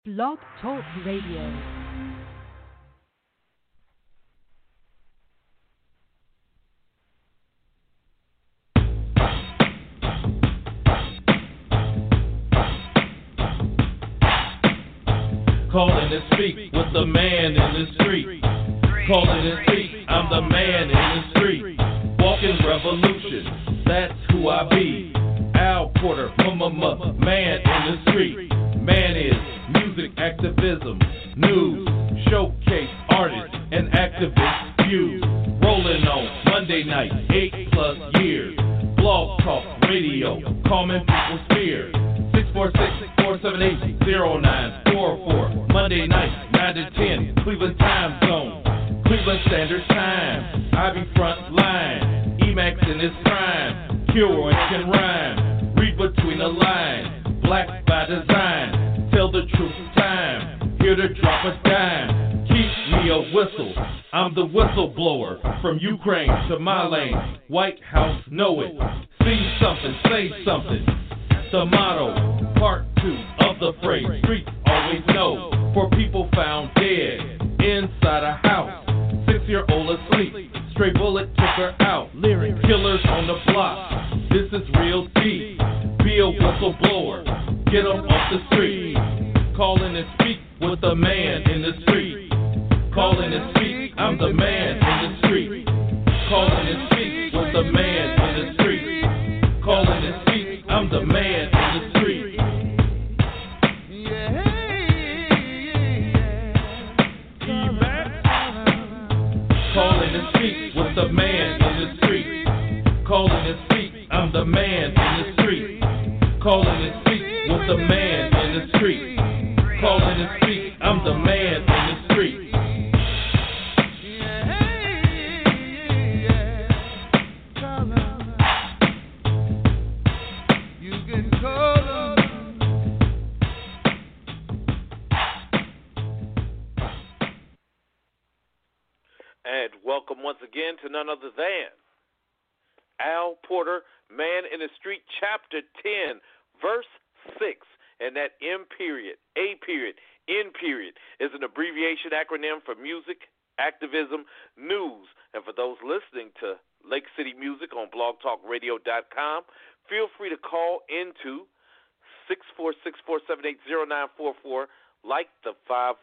Blog Talk Radio. Calling to speak with the man in the street. Calling to speak, I'm the man in the street. Walking revolution, that's who I be. Al Porter, man in the street. Man is music activism, news, showcase artists and activist views. Rolling on Monday night, 8+ years. Blog Talk Radio, calming people's fears. 646-478-0944. Monday night, 9 to 10, Cleveland time zone. Cleveland Standard Time. I be front line. Emacs in his prime. Kilroy can rhyme. Read between the lines. Black by design. Tell the truth time. Here to drop a dime. Keep me a whistle. I'm the whistleblower. From Ukraine to my lane. White House know it. See something, say something. The motto, part 2 of the phrase, streets always know. For people found dead inside a house, 6-year-old asleep, stray bullet took her out. Lyric killers on the block, this is real deep. Be a whistleblower, get 'em off the street. Call in and speak with the man in the street. Call in and speak, I'm the man in the street. Call in and speak with the man in the street. Call in and speak, I'm the man in the street. Call in and speak with the man in the street. Call in and speak, I'm the man in the street. Call in and speak with the man in the street. Call in and speak, I'm the man in the street. And welcome once again to none other than Al Porter, Man in the Street, Chapter 10, Verse 6. And that M period, A period, N period is an abbreviation acronym for music, activism, news. And for those listening to Lake City Music on blogtalkradio.com, feel free to call into 646-478-0944, like the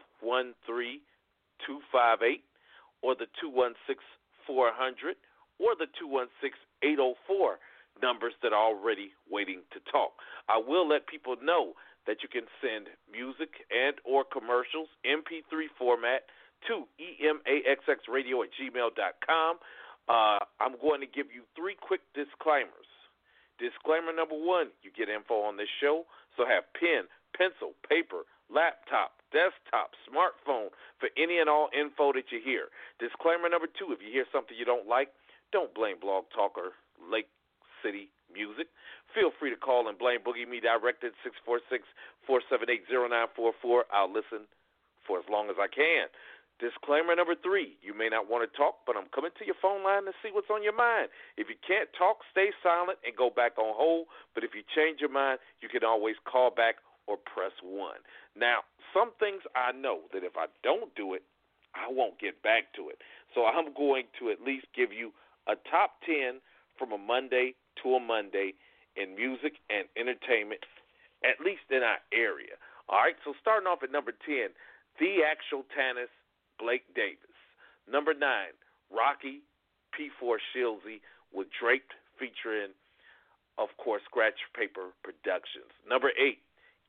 513-258. Or the 216-400, or the 216-804 numbers that are already waiting to talk. I will let people know that you can send music and or commercials, MP3 format, to emaxxradio@gmail.com. I'm going to give you 3 quick disclaimers. Disclaimer number 1, you get info on this show, so have pen, pencil, paper, laptop, desktop, smartphone for any and all info that you hear. Disclaimer number 2, if you hear something you don't like, don't blame Blog Talk or Lake City Music. Feel free to call and blame Boogie Me direct at 646-478-0944. I'll listen for as long as I can. Disclaimer number 3, you may not want to talk, but I'm coming to your phone line to see what's on your mind. If you can't talk, stay silent and go back on hold. But if you change your mind, you can always call back or press 1. Now, some things I know that if I don't do it, I won't get back to it. So I'm going to at least give you a top 10 from a Monday to a Monday in music and entertainment, at least in our area. All right, so starting off at number 10, The Actual Tanis, Blake Davis. Number 9, Rocky, P4 Shilzy with Draped featuring, of course, Scratch Paper Productions. Number 8,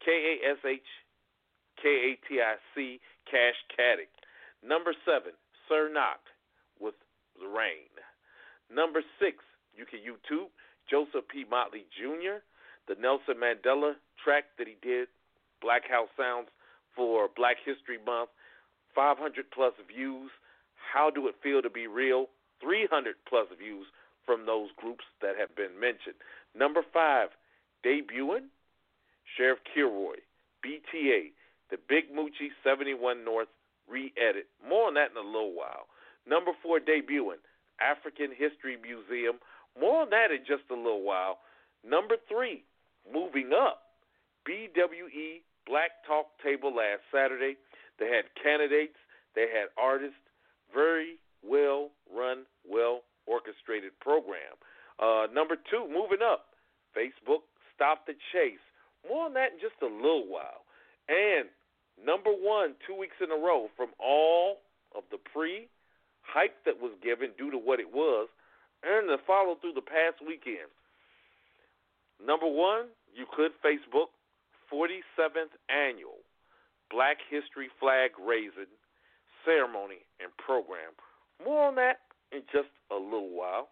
KASHKATIC, Cash Caddick. Number 7, Sir Knock with The Rain. Number 6, you can YouTube Joseph P. Motley Jr., the Nelson Mandela track that he did, Black House Sounds, for Black History Month. 500+ views. How Do It Feel to Be Real? 300+ views from those groups that have been mentioned. Number 5, debuting Sheriff Kilroy, BTA, the Big Moochie 71 North re-edit. More on that in a little while. Number 4, debuting African History Museum. More on that in just a little while. Number 3, moving up, BWE Black Talk Table last Saturday. They had candidates, they had artists, very well run, well orchestrated program. Number 2, moving up, Facebook Stop the Chase. More on that in just a little while. And number 1, 2 weeks in a row from all of the pre-hype that was given due to what it was, and the follow through the past weekend. Number 1, you could Facebook 47th Annual Black History Flag Raising Ceremony and Program. More on that in just a little while.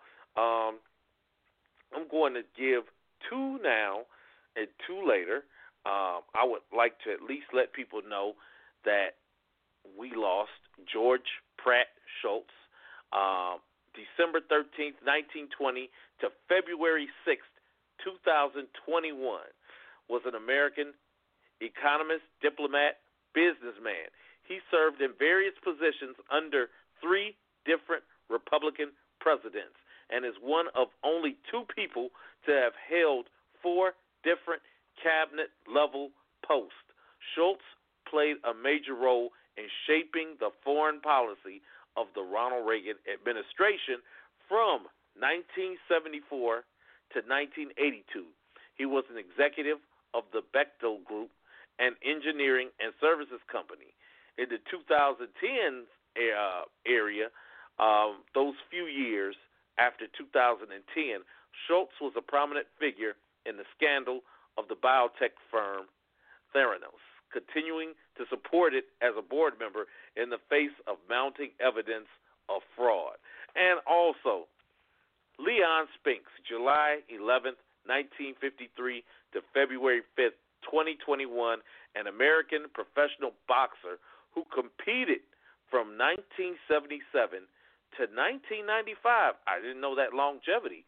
I'm going to give 2 now and 2 later. I would like to at least let people know that we lost George Pratt Schultz, December 13th, 1920 to February 6th, 2021, was an American economist, diplomat, businessman. He served in various positions under 3 different Republican presidents and is one of only 2 people to have held 4 different cabinet-level posts. Schultz played a major role in shaping the foreign policy of the Ronald Reagan administration from 1974 to 1982. He was an executive of the Bechtel Group, an engineering and services company. In the 2010s area, those few years after 2010, Schultz was a prominent figure in the scandal of the biotech firm Theranos, continuing to support it as a board member in the face of mounting evidence of fraud. And also, Leon Spinks, July 11th, 1953 to February 5th, 2021, an American professional boxer who competed from 1977 to 1995. I didn't know that longevity.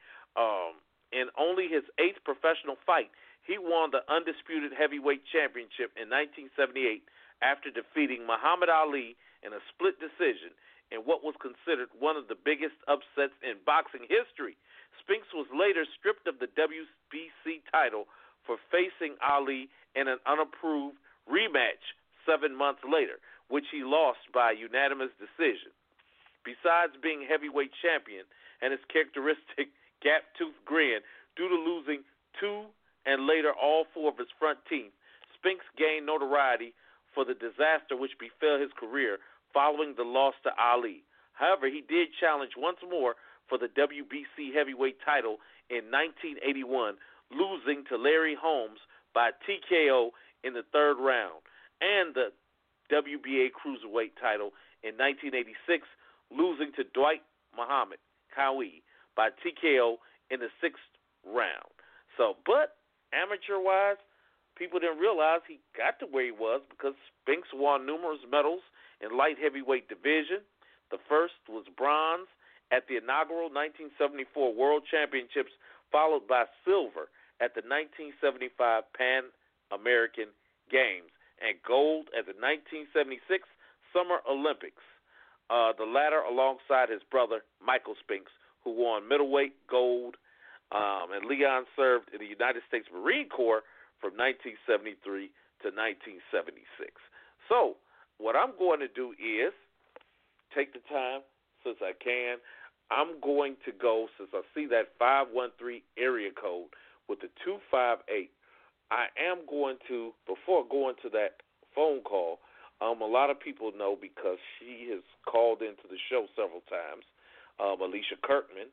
In only his 8th professional fight, he won the undisputed heavyweight championship in 1978 after defeating Muhammad Ali in a split decision in what was considered one of the biggest upsets in boxing history. Spinks was later stripped of the WBC title for facing Ali in an unapproved rematch 7 months later, which he lost by unanimous decision. Besides being heavyweight champion and his characteristic gap-toothed grin due to losing 2 and later all 4 of his front teeth, Spinks gained notoriety for the disaster which befell his career following the loss to Ali. However, he did challenge once more for the WBC heavyweight title in 1981, losing to Larry Holmes by TKO in the 3rd round, and the WBA cruiserweight title in 1986, losing to Dwight Muhammad Qawi by TKO in the 6th round. But amateur-wise, people didn't realize he got to where he was because Spinks won numerous medals in light heavyweight division. The first was bronze at the inaugural 1974 World Championships, followed by silver at the 1975 Pan American Games, and gold at the 1976 Summer Olympics. The latter alongside his brother, Michael Spinks, who won middleweight gold, and Leon served in the United States Marine Corps from 1973 to 1976. So what I'm going to do is take the time, since I can, I'm going to go, since I see that 513 area code with the 258, I am going to, before going to that phone call, a lot of people know because she has called into the show several times, Alicia Kirkman,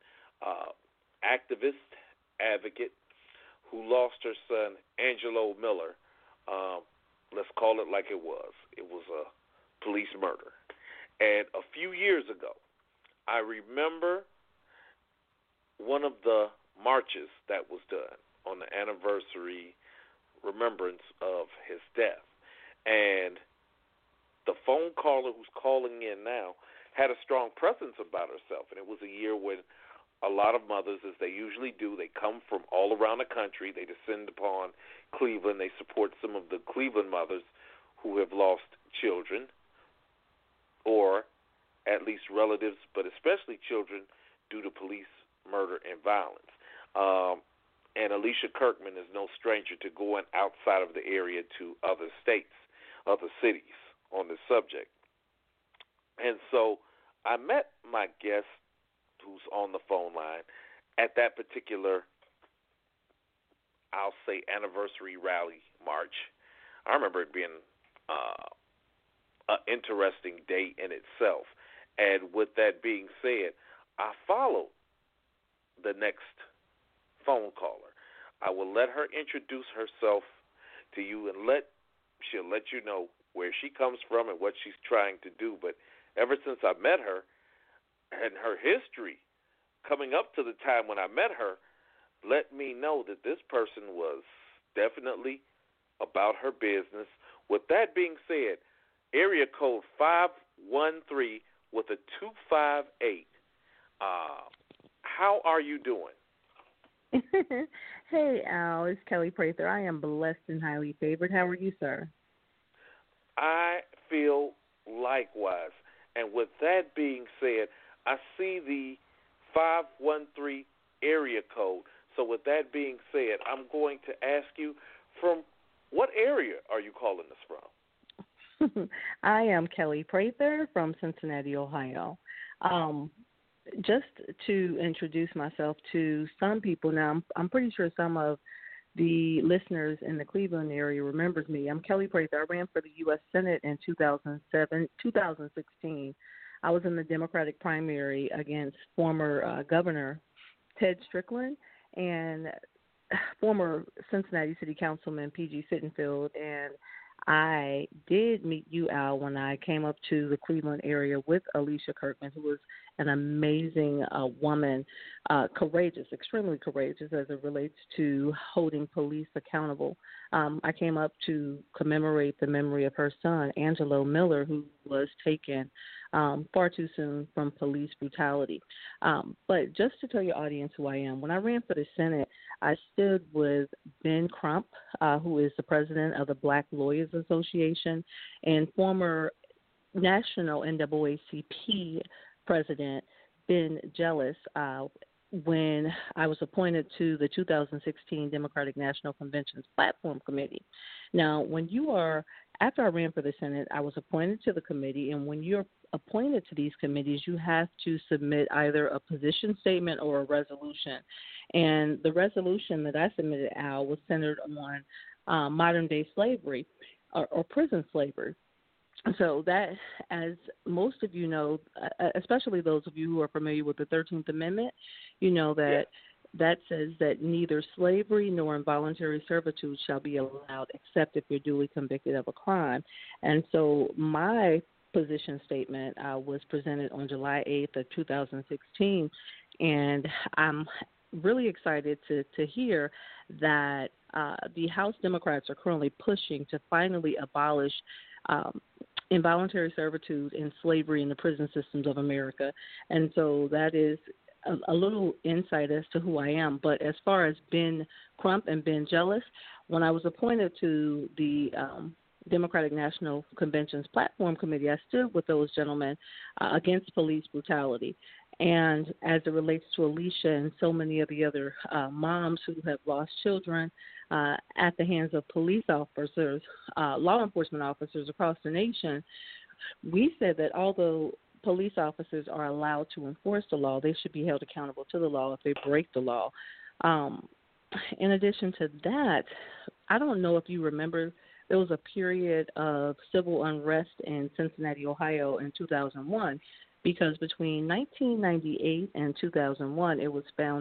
activist, advocate, who lost her son, Angelo Miller. Let's call it like it was. It was a police murder. And a few years ago, I remember one of the marches that was done on the anniversary remembrance of his death. And the phone caller who's calling in now had a strong presence about herself. And it was a year when a lot of mothers, as they usually do, they come from all around the country. They descend upon Cleveland. They support some of the Cleveland mothers who have lost children, or at least relatives, but especially children due to police murder and violence. And Alicia Kirkman is no stranger to going outside of the area to other states, other cities on this subject. And so I met my guest who's on the phone line at that particular, I'll say, anniversary rally march. I remember it being an interesting day in itself. And with that being said, I followed the next phone caller. I will let her introduce herself to you, and she'll let you know where she comes from and what she's trying to do. But ever since I met her and her history coming up to the time when I met her, let me know that this person was definitely about her business. With that being said, area code 513 with a 258. How are you doing? Hey, Al, it's Kelly Prather. I am blessed and highly favored. How are you, sir? I feel likewise. And with that being said, I see the 513 area code. So with that being said, I'm going to ask you, from what area are you calling us from? I am Kelly Prather from Cincinnati, Ohio. Just to introduce myself to some people now, I'm pretty sure some of the listeners in the Cleveland area remembers me. I'm Kelly Prather. I ran for the U.S. Senate in 2016. I was in the Democratic primary against former Governor Ted Strickland and former Cincinnati City Councilman P.G. Sittenfeld, and I did meet you, Al, when I came up to the Cleveland area with Alicia Kirkman, who was an amazing woman, courageous, extremely courageous as it relates to holding police accountable. I came up to commemorate the memory of her son, Angelo Miller, who was taken far too soon from police brutality. But just to tell your audience who I am, when I ran for the Senate, I stood with Ben Crump, who is the president of the Black Lawyers Association and former national NAACP president Ben Jealous when I was appointed to the 2016 Democratic National Convention's Platform Committee. Now, after I ran for the Senate, I was appointed to the committee, and when you're appointed to these committees, you have to submit either a position statement or a resolution. And the resolution that I submitted, Al, was centered on modern-day slavery or prison slavery. So that, as most of you know, especially those of you who are familiar with the 13th Amendment, you know that that says that neither slavery nor involuntary servitude shall be allowed except if you're duly convicted of a crime. And so my position statement was presented on July 8th of 2016, and I'm really excited to hear that the House Democrats are currently pushing to finally abolish involuntary servitude and slavery in the prison systems of America. And so that is a little insight as to who I am. But as far as Ben Crump and Ben Jealous, when I was appointed to the Democratic National Convention's Platform Committee, I stood with those gentlemen against police brutality. And as it relates to Alicia and so many of the other moms who have lost children at the hands of police officers, law enforcement officers across the nation, we said that although police officers are allowed to enforce the law, they should be held accountable to the law if they break the law. In addition to that, I don't know if you remember, there was a period of civil unrest in Cincinnati, Ohio in 2001, because between 1998 and 2001, it was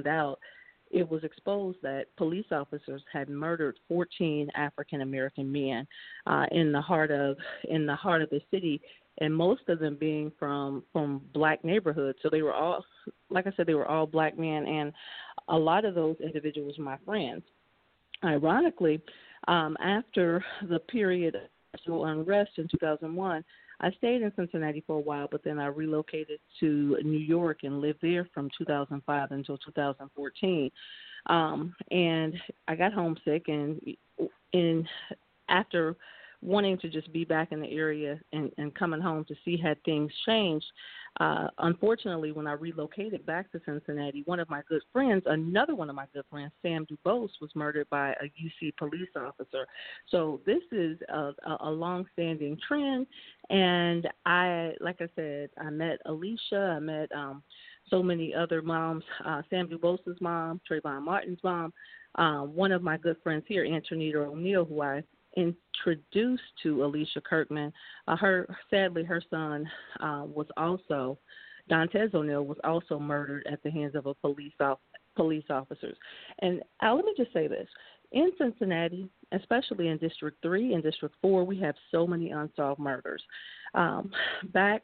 exposed that police officers had murdered 14 African American men in the heart of the city, and most of them being from black neighborhoods. So they were all, like I said, they were all black men, and a lot of those individuals were my friends. Ironically, after the period of civil unrest in 2001, I stayed in Cincinnati for a while, but then I relocated to New York and lived there from 2005 until 2014. And I got homesick, and after wanting to just be back in the area and coming home to see had things changed. Unfortunately, when I relocated back to Cincinnati, another one of my good friends, Sam Dubose, was murdered by a UC police officer. So this is a long-standing trend, and like I said, I met Alicia, I met so many other moms, Sam Dubose's mom, Trayvon Martin's mom, one of my good friends here, Antonita O'Neill, who I introduced to Alicia Kirkman. Sadly, her son was also, Dantes O'Neill, was also murdered at the hands of a police officers. And let me just say this. In Cincinnati, especially in District 3 and District 4, we have so many unsolved murders. Back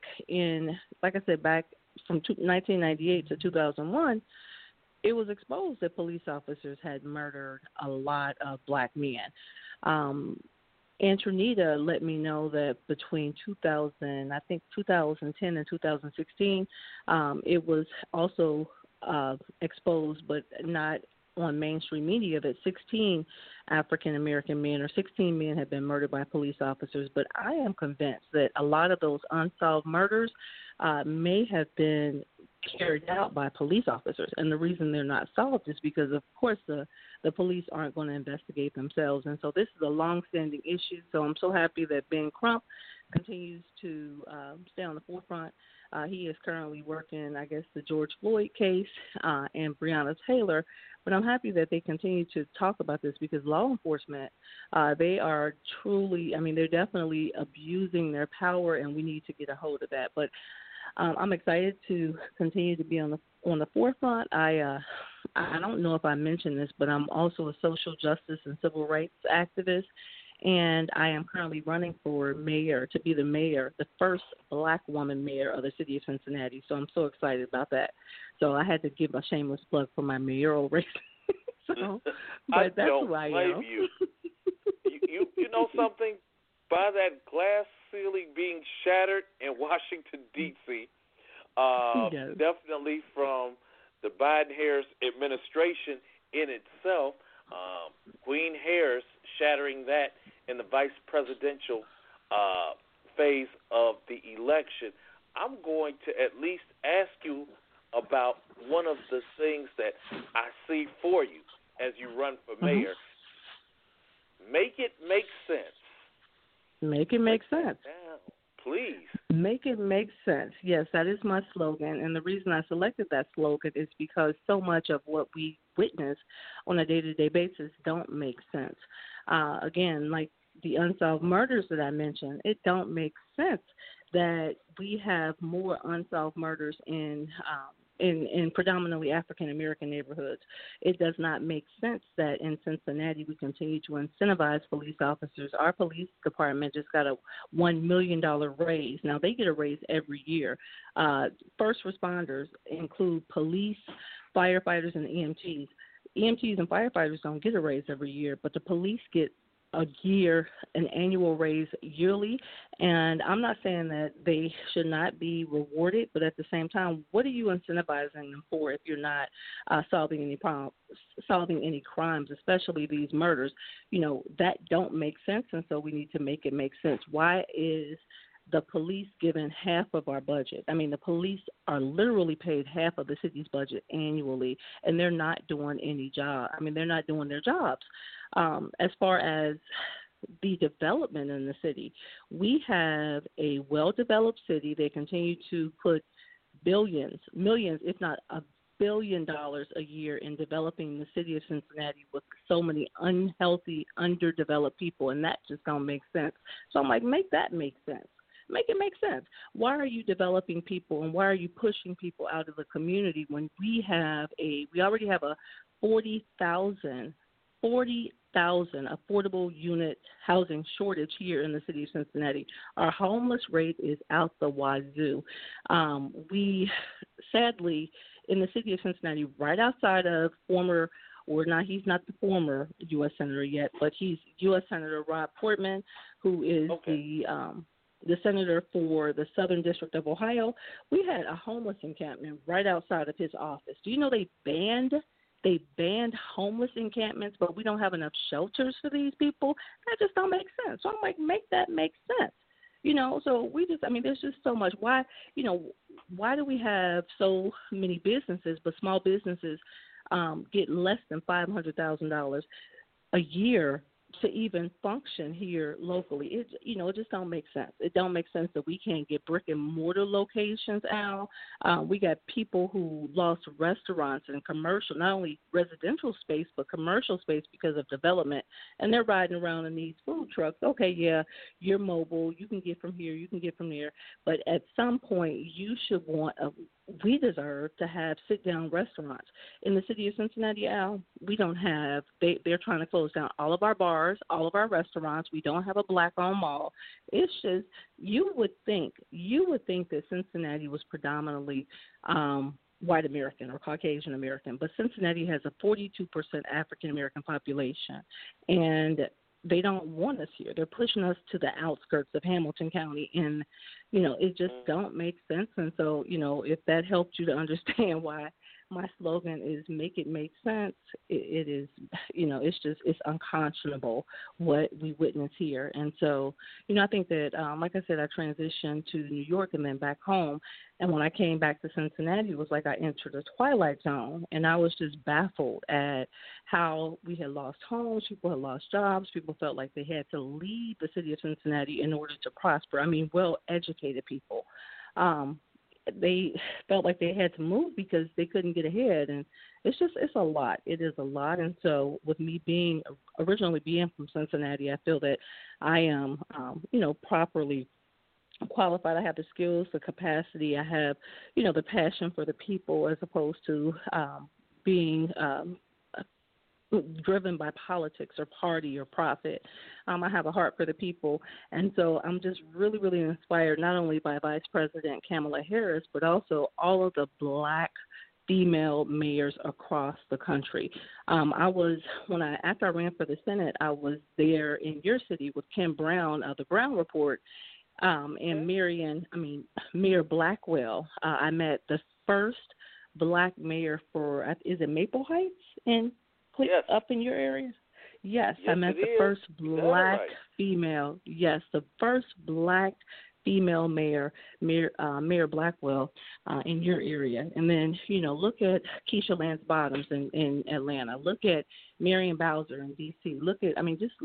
from 1998 to 2001, it was exposed that police officers had murdered a lot of black men. Antonita let me know that between 2010 and 2016, it was also exposed, but not on mainstream media, that 16 African-American men or 16 men have been murdered by police officers. But I am convinced that a lot of those unsolved murders may have been carried out by police officers. And the reason they're not solved is because, of course, the police aren't going to investigate themselves. And so this is a long-standing issue. So I'm so happy that Ben Crump continues to stay on the forefront. He is currently working, I guess, the George Floyd case and Breonna Taylor. But I'm happy that they continue to talk about this, because law enforcement, they are truly, they're definitely abusing their power, and we need to get a hold of that. But I'm excited to continue to be on the forefront. I don't know if I mentioned this, but I'm also a social justice and civil rights activist, and I am currently running for mayor, to be the first black woman mayor of the city of Cincinnati. So I'm so excited about that. So I had to give a shameless plug for my mayoral race. But that's who I am. You know something? By that glass ceiling being shattered in Washington, D.C., yes. Definitely from the Biden-Harris administration in itself, Queen Harris shattering that in the vice presidential phase of the election. I'm going to at least ask you about one of the things that I see for you as you run for mayor. Make it make sense. Make it make sense. Now, please. Make it make sense. Yes, that is my slogan. And the reason I selected that slogan is because so much of what we witness on a day-to-day basis don't make sense. Again, like the unsolved murders that I mentioned, it don't make sense that we have more unsolved murders in predominantly African-American neighborhoods. It does not make sense that in Cincinnati we continue to incentivize police officers. Our police department just got a $1 million raise. Now, they get a raise every year. First responders include police, firefighters, and EMTs. EMTs and firefighters don't get a raise every year, but the police get an annual raise yearly. And I'm not saying that they should not be rewarded, but at the same time, what are you incentivizing them for if you're not solving any crimes, especially these murders? That don't make sense, and so we need to make it make sense. Why is the police given half of our budget? The police are literally paid half of the city's budget annually, and they're not doing any job. They're not doing their jobs. As far as the development in the city, we have a well-developed city. They continue to put millions, if not $1 billion a year in developing the city of Cincinnati with so many unhealthy, underdeveloped people, and that just don't make sense. So I'm like, make that make sense. Make it make sense. Why are you developing people, and why are you pushing people out of the community when we already have a 40,000 affordable unit housing shortage here in the city of Cincinnati? Our homeless rate is out the wazoo. We sadly, in the city of Cincinnati, right outside of he's not the former U.S. Senator yet, but he's U.S. Senator Rob Portman, who is the senator for the Southern District of Ohio. We had a homeless encampment right outside of his office. Do you know they banned they banned homeless encampments, but we don't have enough shelters for these people. That just don't make sense. So I'm like, make that make sense. So there's just so much. Why do we have so many businesses, but small businesses get less than $500,000 a year to even function here locally? It just don't make sense. It don't make sense that we can't get brick and mortar locations out. We got people who lost restaurants and commercial, not only residential space, but commercial space because of development. And they're riding around in these food trucks. Okay, yeah, you're mobile. You can get from here. You can get from there. But at some point, you should we deserve to have sit-down restaurants. In the city of Cincinnati, Al, we don't have, they're trying to close down all of our bars, all of our restaurants. We don't have a black-owned mall. It's just, you would think that Cincinnati was predominantly white American or Caucasian American, but Cincinnati has a 42% African American population, and they don't want us here. They're pushing us to the outskirts of Hamilton County, and, it just don't make sense. And so, if that helped you to understand why my slogan is make it make sense, it is, it's unconscionable what we witness here. And so, I think that, like I said, I transitioned to New York and then back home. And when I came back to Cincinnati, it was like I entered a twilight zone. And I was just baffled at how we had lost homes, people had lost jobs, people felt like they had to leave the city of Cincinnati in order to prosper. I mean, well-educated people. They felt like they had to move because they couldn't get ahead. And it's a lot. It is a lot. And so with me originally being from Cincinnati, I feel that I am, properly qualified. I have the skills, the capacity. I have, the passion for the people as opposed to being driven by politics or party or profit. I have a heart for the people. And so I'm just really, really inspired not only by Vice President Kamala Harris, but also all of the black female mayors across the country. After I ran for the Senate, I was there in your city with Kim Brown of the Brown Report, and Mayor Blackwell. I met the first black mayor for, is it Maple Heights Yes. Up in your area? Yes, I met the first black female. Yes, the first black female mayor, Mayor Blackwell, in your area. And then, look at Keisha Lance Bottoms in Atlanta. Look at Marion Bowser in D.C. Look at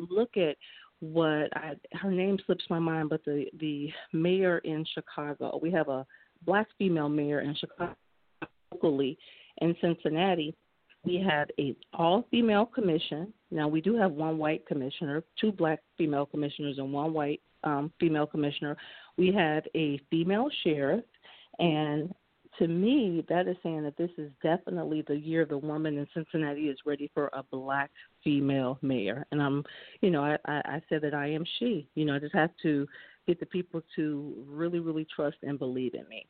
her name slips my mind, but the mayor in Chicago. We have a black female mayor in Chicago locally. In Cincinnati, we have a all-female commission. Now, we do have one white commissioner, two black female commissioners, and one white female commissioner. We have a female sheriff, and to me, that is saying that this is definitely the year the woman in Cincinnati is ready for a black female mayor. And I said that I am she. I just have to get the people to really, really trust and believe in me.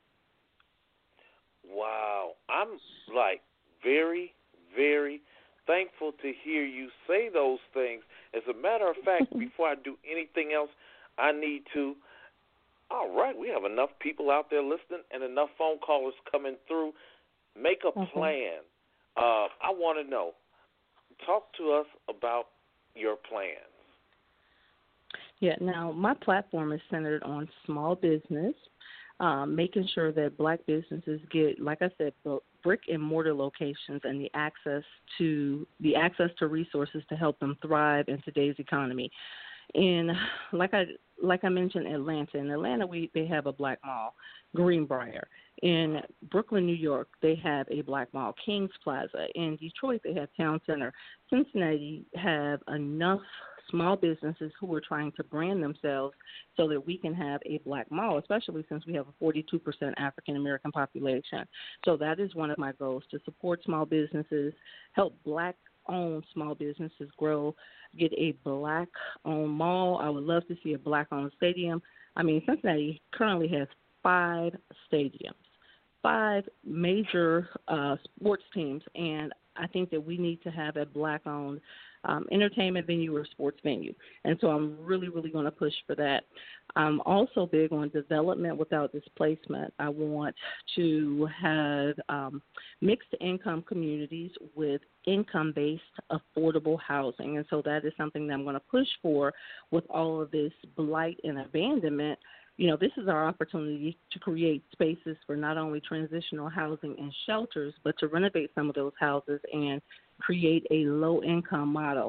Wow. I'm very, very thankful to hear you say those things. As a matter of fact, before I do anything else, I need to. All right, we have enough people out there listening and enough phone callers coming through. Make a plan. I want to know. Talk to us about your plans. Yeah, now my platform is centered on small business, making sure that black businesses get, like I said, brick and mortar locations and the access to resources to help them thrive in today's economy. And like I mentioned, Atlanta. In Atlanta, they have a black mall, Greenbrier. In Brooklyn, New York, they have a black mall, Kings Plaza. In Detroit, they have Town Center. Cincinnati have enough small businesses who are trying to brand themselves so that we can have a black mall, especially since we have a 42% African-American population. So that is one of my goals, to support small businesses, help black-owned small businesses grow, get a black-owned mall. I would love to see a black-owned stadium. Cincinnati currently has 5 stadiums, 5 major sports teams, and I think that we need to have a black-owned entertainment venue or sports venue. And so I'm really, really going to push for that. I'm also big on development without displacement. I want to have mixed income communities with income-based affordable housing. And so that is something that I'm going to push for with all of this blight and abandonment. You know, this is our opportunity to create spaces for not only transitional housing and shelters, but to renovate some of those houses and create a low-income model.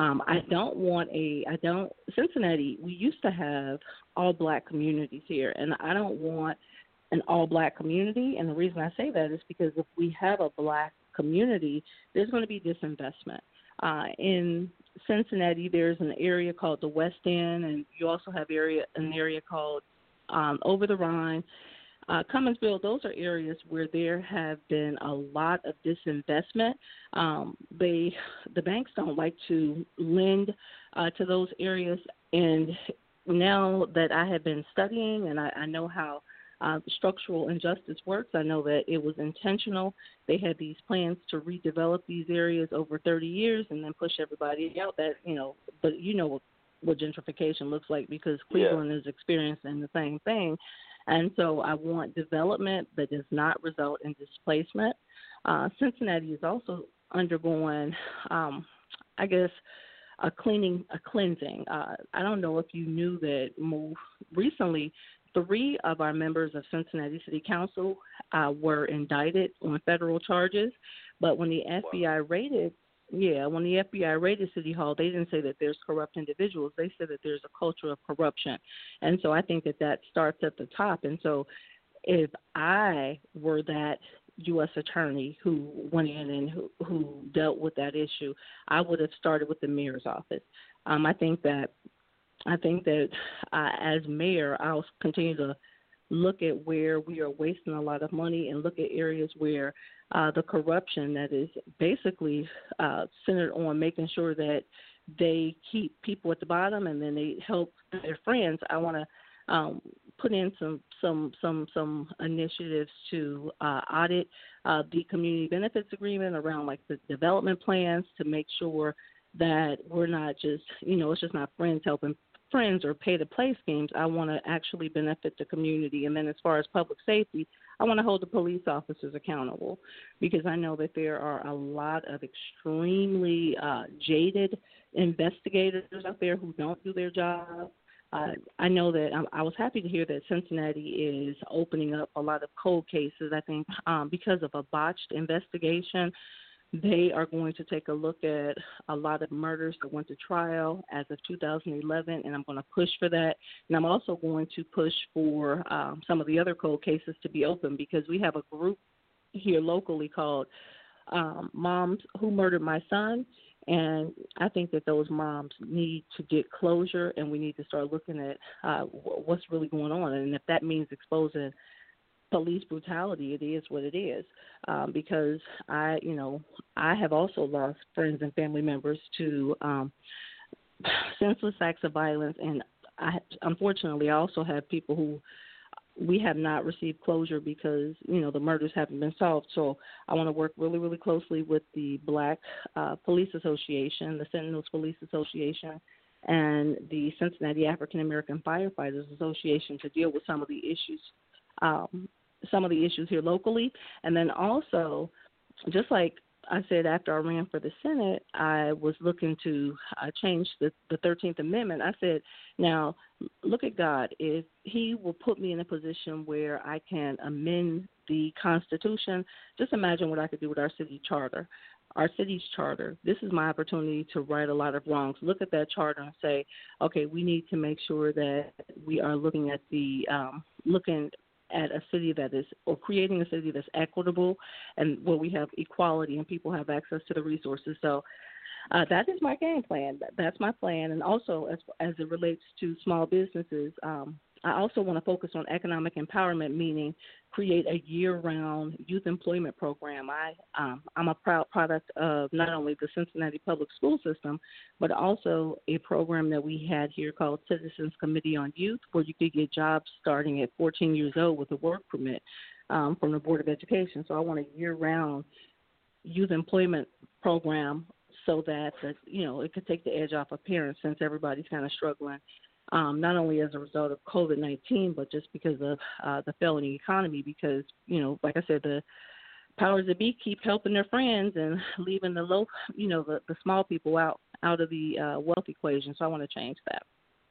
Cincinnati, we used to have all-black communities here, and I don't want an all-black community. And the reason I say that is because if we have a black community, there's going to be disinvestment. In Cincinnati, there's an area called the West End, and you also have an area called Over the Rhine. Cumminsville, those are areas where there have been a lot of disinvestment. The banks don't like to lend to those areas, and now that I have been studying and I know how structural injustice works, I know that it was intentional. They had these plans to redevelop these areas over 30 years and then push everybody out. But what gentrification looks like, because Cleveland is experiencing the same thing. And so I want development that does not result in displacement. Cincinnati is also undergoing, a cleansing. I don't know if you knew that recently 3 of our members of Cincinnati City Council were indicted on federal charges, but when the FBI raided City Hall, they didn't say that there's corrupt individuals. They said that there's a culture of corruption. And so I think that starts at the top. And so if I were that U.S. attorney who went in and who dealt with that issue, I would have started with the mayor's office. I think that as mayor, I'll continue to look at where we are wasting a lot of money and look at areas where the corruption that is basically centered on making sure that they keep people at the bottom and then they help their friends. I want to put in some initiatives to audit the community benefits agreement around like the development plans to make sure that we're not just, it's just not friends helping friends or pay-to-play schemes. I want to actually benefit the community. And then as far as public safety, I want to hold the police officers accountable, because I know that there are a lot of extremely jaded investigators out there who don't do their job. I know that I was happy to hear that Cincinnati is opening up a lot of cold cases. I think because of a botched investigation, they are going to take a look at a lot of murders that went to trial as of 2011, and I'm going to push for that. And I'm also going to push for some of the other cold cases to be open, because we have a group here locally called Moms Who Murdered My Son, and I think that those moms need to get closure, and we need to start looking at what's really going on. And if that means exposing police brutality, it is what it is, because I have also lost friends and family members to senseless acts of violence, and unfortunately I also have people who we have not received closure because the murders haven't been solved. So I want to work really, really closely with the Black Police Association, the Sentinels Police Association, and the Cincinnati African American Firefighters Association to deal with some of the issues here locally. And then also, just like I said, after I ran for the Senate, I was looking to change the 13th Amendment. I said, now, look at God. If he will put me in a position where I can amend the Constitution, just imagine what I could do with our city charter. Our city's charter, this is my opportunity to right a lot of wrongs. Look at that charter and say, okay, we need to make sure that we are looking at a city that is, or creating a city that's equitable and where we have equality and people have access to the resources. So that is my game plan. That's my plan. And also, as it relates to small businesses, I also want to focus on economic empowerment, meaning create a year-round youth employment program. I'm a proud product of not only the Cincinnati public school system, but also a program that we had here called Citizens Committee on Youth, where you could get jobs starting at 14 years old with a work permit from the Board of Education. So I want a year-round youth employment program so that it could take the edge off of parents, since everybody's kind of struggling, not only as a result of COVID-19, but just because of the failing economy. Because like I said, the powers that be keep helping their friends and leaving the low, the small people out of the wealth equation. So I want to change that.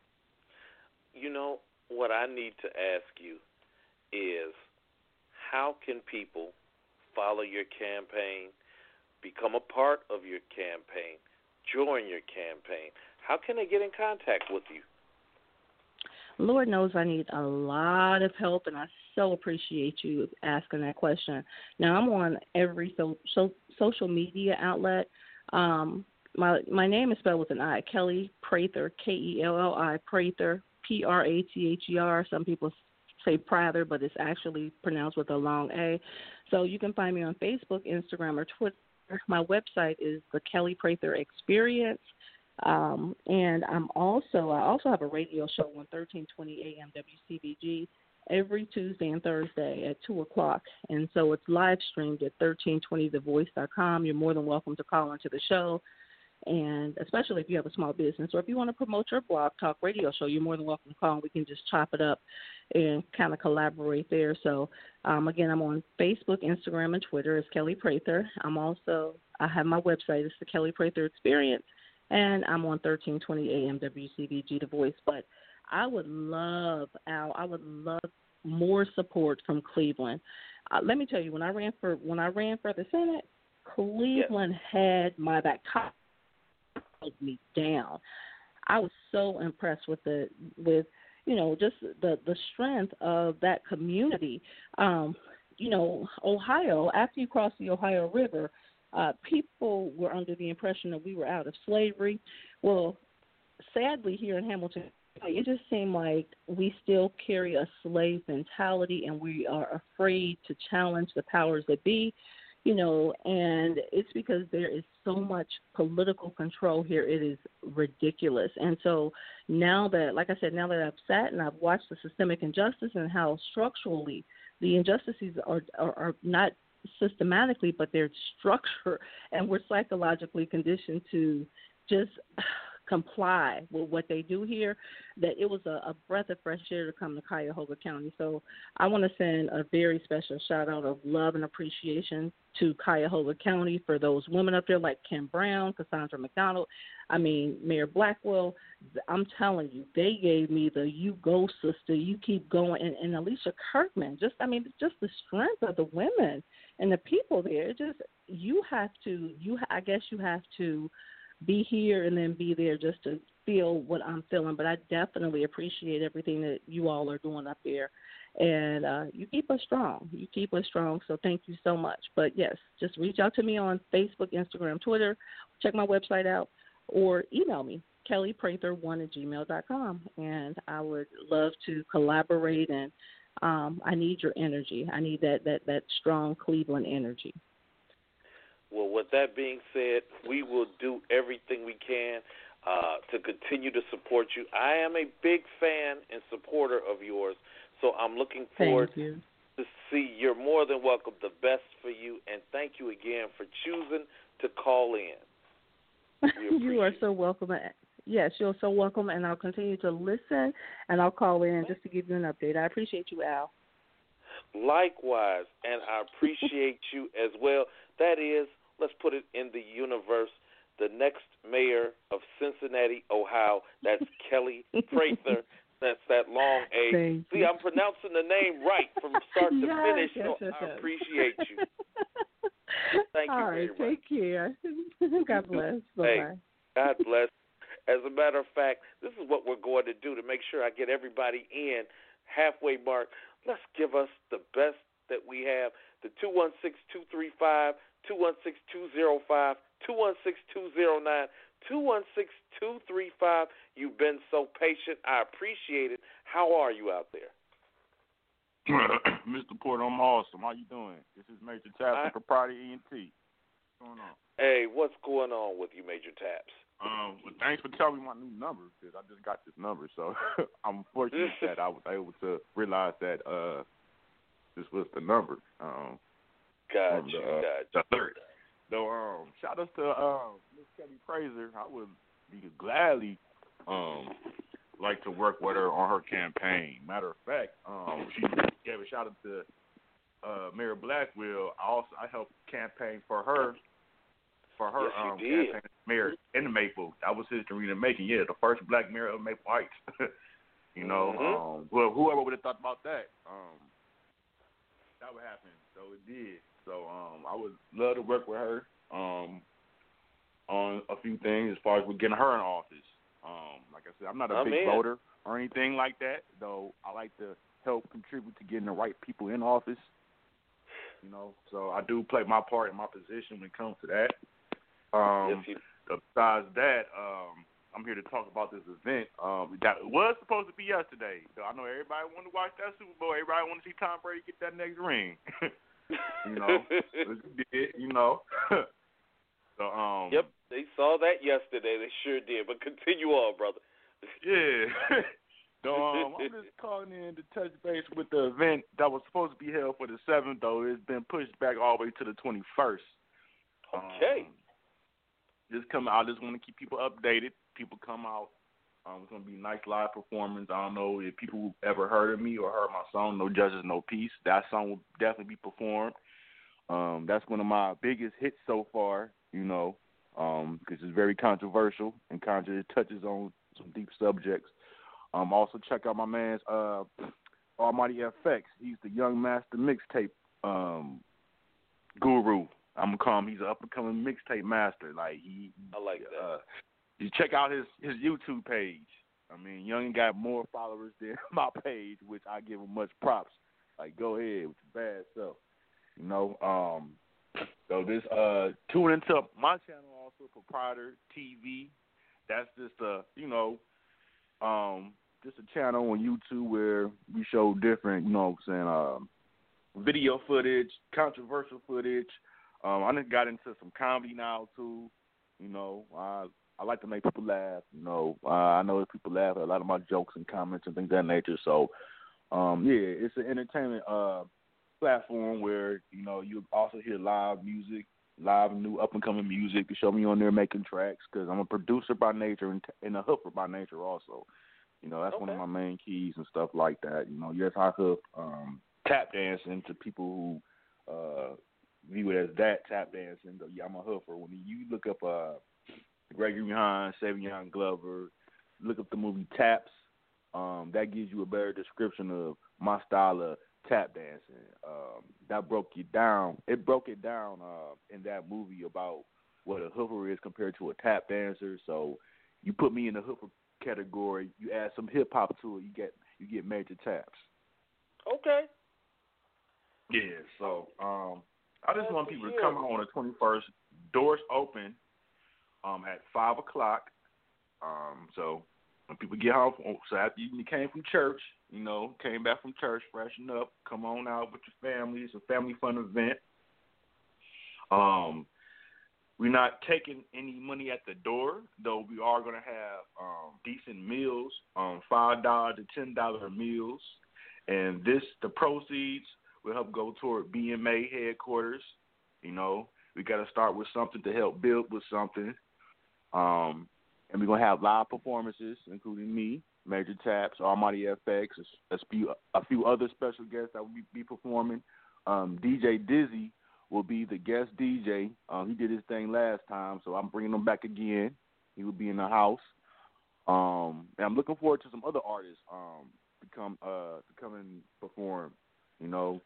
What I need to ask you is, how can people follow your campaign, become a part of your campaign, join your campaign? How can they get in contact with you? Lord knows I need a lot of help, and I so appreciate you asking that question. Now, I'm on every social media outlet. My name is spelled with an I, Kelly Prather, Kelli, Prather, Prather. Some people say Prather, but it's actually pronounced with a long A. So you can find me on Facebook, Instagram, or Twitter. My website is the Kelly Prather Experience. And I also have a radio show on 1320 AM WCVG every Tuesday and Thursday at 2 o'clock. And so it's live streamed at 1320thevoice.com. You're more than welcome to call into the show. And especially if you have a small business, or if you want to promote your blog talk radio show, you're more than welcome to call, and we can just chop it up and kind of collaborate there. So, again, I'm on Facebook, Instagram, and Twitter as Kelly Prather. I have my website. It's the Kelly Prather Experience, and I'm on 1320 AM WCVG, The Voice. But I would love more support from Cleveland. Let me tell you, when I ran for the Senate, Cleveland had my back. Me down. I was so impressed with just the strength of that community. Ohio, after you cross the Ohio River, people were under the impression that we were out of slavery. Well, sadly, here in Hamilton, it just seemed like we still carry a slave mentality, and we are afraid to challenge the powers that be. And it's because there is so much political control here. It is ridiculous. And so now that I've sat and I've watched the systemic injustice and how structurally the injustices are not systematically, but they're structure, and we're psychologically conditioned to just comply with what they do here, that it was a breath of fresh air to come to Cuyahoga County. So I want to send a very special shout out of love and appreciation to Cuyahoga County for those women up there like Kim Brown, Cassandra McDonald, Mayor Blackwell. I'm telling you, they gave me the "you go, sister, you keep going," and Alicia Kirkman. Just the strength of the women and the people there. I guess you have to be here and then be there just to feel what I'm feeling. But I definitely appreciate everything that you all are doing up there. And you keep us strong. So thank you so much. But, yes, just reach out to me on Facebook, Instagram, Twitter. Check my website out, or email me, kellyprather1@gmail.com. And I would love to collaborate, and I need your energy. I need that strong Cleveland energy. Well, with that being said, we will do everything we can to continue to support you. I am a big fan and supporter of yours, so I'm looking forward to see. You're more than welcome. The best for you, and thank you again for choosing to call in. You are so welcome. Yes, you're so welcome, and I'll continue to listen, and I'll call in just to give you an update. I appreciate you, Al. Likewise, and I appreciate you as well. That is, let's put it in the universe, the next mayor of Cincinnati, Ohio. That's Kelly Prather. That's that long A. See, I'm pronouncing the name right from start to finish, I appreciate you. Thank you very much. Take care. God bless. Bye-bye. Hey, God bless. As a matter of fact, this is what we're going to do to make sure I get everybody in halfway mark. Let's give us the best that we have. The 216-235, 216-205, 216-209, 216-235. You've been so patient. I appreciate it. How are you out there? Mr. Porter, I'm awesome. How you doing? This is Major Taps from Propriety ENT. What's going on? Hey, what's going on with you, Major Taps? Well, thanks for telling me my new number, because I just got this number. So I'm fortunate that I was able to realize that this was the number. Gotcha. The alert. Though, shout out to Miss Kelly Fraser. I would be gladly like to work with her on her campaign. Matter of fact, she gave a shout out to Mayor Blackwell. I helped campaign for her Yes, you campaign did. as mayor in Maple. That was history in the making. Yeah, the first black mayor of Maple Heights. You know, well, whoever would have thought about that? That would happen. So it did. So I would love to work with her on a few things as far as with getting her in office. Like I said, I'm not a big voter or anything like that, though I like to help contribute to getting the right people in office. You know, so I do play my part in my position when it comes to that. Besides that, I'm here to talk about this event that was supposed to be yesterday. So I know everybody wanted to watch that Super Bowl. Everybody wanted to see Tom Brady get that next ring. You know, he did. You know. So Yep, they saw that yesterday. They sure did. But continue on, brother. Yeah. So I'm just calling in to touch base with the event that was supposed to be held for the 7th, though it's been pushed back all the way to the 21st. Okay. I just want to keep people updated. People come out. It's going to be a nice live performance. I don't know if people ever heard of me or heard my song, No Justice, No Peace. That song will definitely be performed. That's one of my biggest hits so far, you know, because it's very controversial and kind of touches on some deep subjects. Also check out my man's Almighty FX. He's the Young Master mixtape guru. I'm gonna call him. He's an up and coming mixtape master. Like I like that. You check out his YouTube page. I mean, Young got more followers than my page, which I give him much props. Like, go ahead with your bad self. You know. So this tune into my channel also, Proprietor TV. That's just just a channel on YouTube where we show different, you know what I'm saying, video footage, controversial footage. I just got into some comedy now too. You know, I like to make people laugh. You know, I know that people laugh at a lot of my jokes and comments and things of that nature. So, it's an entertainment platform where, you know, you also hear live music, live new up and coming music. To show me on there making tracks because I'm a producer by nature and a hooper by nature also. You know, that's one of my main keys and stuff like that. You know, yes, I hook tap dancing to people who view it as that tap dancing. Yeah, I'm a hoofer. When you look up Gregory Hines, Savion Glover, look up the movie Taps, that gives you a better description of my style of tap dancing. That broke it down. It broke it down in that movie about what a hoofer is compared to a tap dancer. So you put me in the hoofer category, you add some hip hop to it, you get major taps. Okay. Yeah, so I just want people to come out on the 21st. Doors open at 5 o'clock. So when people get home, so after you came from church, you know, came back from church, freshen up, come on out with your family. It's a family fun event. We're not taking any money at the door, though we are going to have decent meals, $5 to $10 meals. And the proceeds will help go toward BMA headquarters. You know, we got to start with something to help build with something. And we're going to have live performances, including me, Major Taps, Almighty FX, a few other special guests that will be performing. DJ Dizzy will be the guest DJ. He did his thing last time, so I'm bringing him back again. He will be in the house. And I'm looking forward to some other artists to come and perform. You know,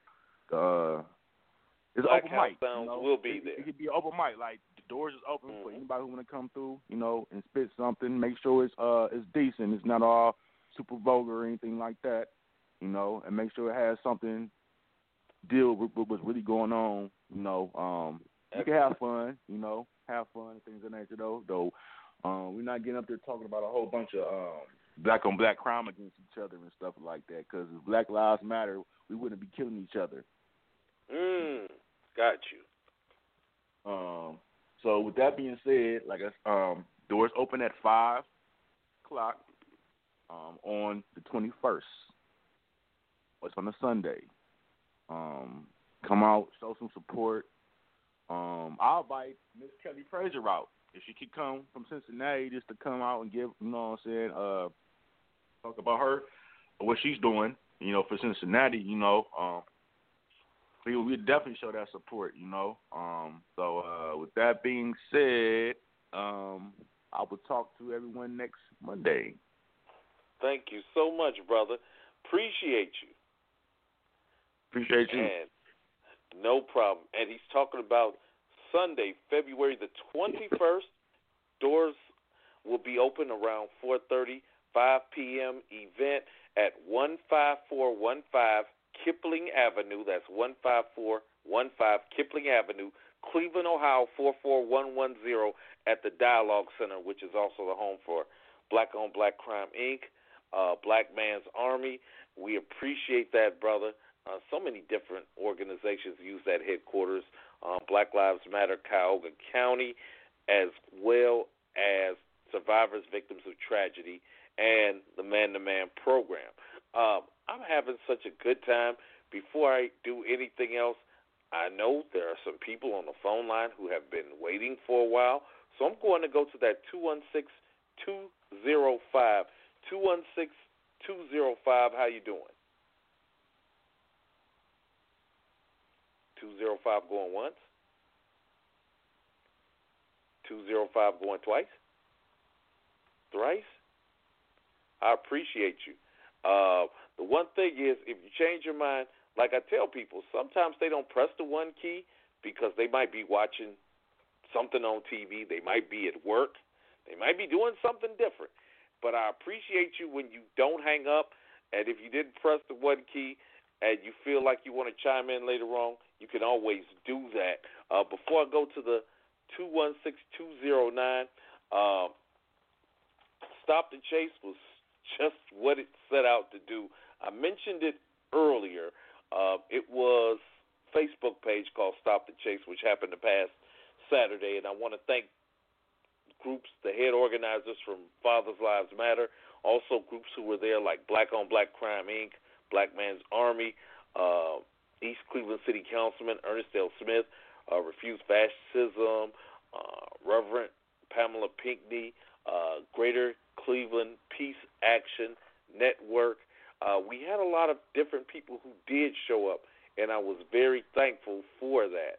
it's Black open House mic. Sounds You know? will be there. It could be open mic. Like the doors is open for anybody who want to come through. You know, and spit something. Make sure it's decent. It's not all super vulgar or anything like that. You know, and make sure it has something deal with what's really going on. You know, you can have fun. You know, have fun and things of that nature. Though we're not getting up there talking about a whole bunch of black on black crime against each other and stuff like that. Because if Black Lives Matter, we wouldn't be killing each other. Got you. So with that being said, like doors open at 5 o'clock on the 21st. It's on a Sunday. Come out, show some support. I'll invite Miss Kelly Frazier out. If she could come from Cincinnati just to come out and give, you know what I'm saying, talk about her, what she's doing, you know, for Cincinnati, you know. We definitely show that support, you know. So with that being said, I will talk to everyone next Monday. Thank you so much, brother. Appreciate you. Appreciate you. And no problem. And he's talking about Sunday, February the 21st. Doors will be open around 4:30, 5 p.m. event at 15415 Kipling Avenue. That's 15415 Kipling Avenue, Cleveland, Ohio 44110 at the Dialogue Center, which is also the home for Black on Black Crime Inc., Black Man's Army. We appreciate that, brother. So many different organizations use that headquarters. Black Lives Matter, Cuyahoga County, as well as Survivors, Victims of Tragedy, and the Man-to-Man program. I'm having such a good time. Before I do anything else, I know there are some people on the phone line who have been waiting for a while, so I'm going to go to that 216-205. 216-205, how you doing? 205 going once? 205 going twice? Thrice? I appreciate you. The one thing is, if you change your mind, like I tell people, sometimes they don't press the one key because they might be watching something on TV. They might be at work. They might be doing something different. But I appreciate you when you don't hang up. And if you didn't press the one key and you feel like you want to chime in later on, you can always do that. Before I go to the 216-209, Stop the Chase was just what it set out to do. I mentioned it earlier. It was a Facebook page called Stop the Chase, which happened to pass Saturday, and I want to thank groups, the head organizers from Fathers Lives Matter, also groups who were there like Black on Black Crime Inc., Black Man's Army, East Cleveland City Councilman Ernest L. Smith, Refuse Fascism, Reverend Pamela Pinckney, Greater Cleveland Peace Action Network. We had a lot of different people who did show up, and I was very thankful for that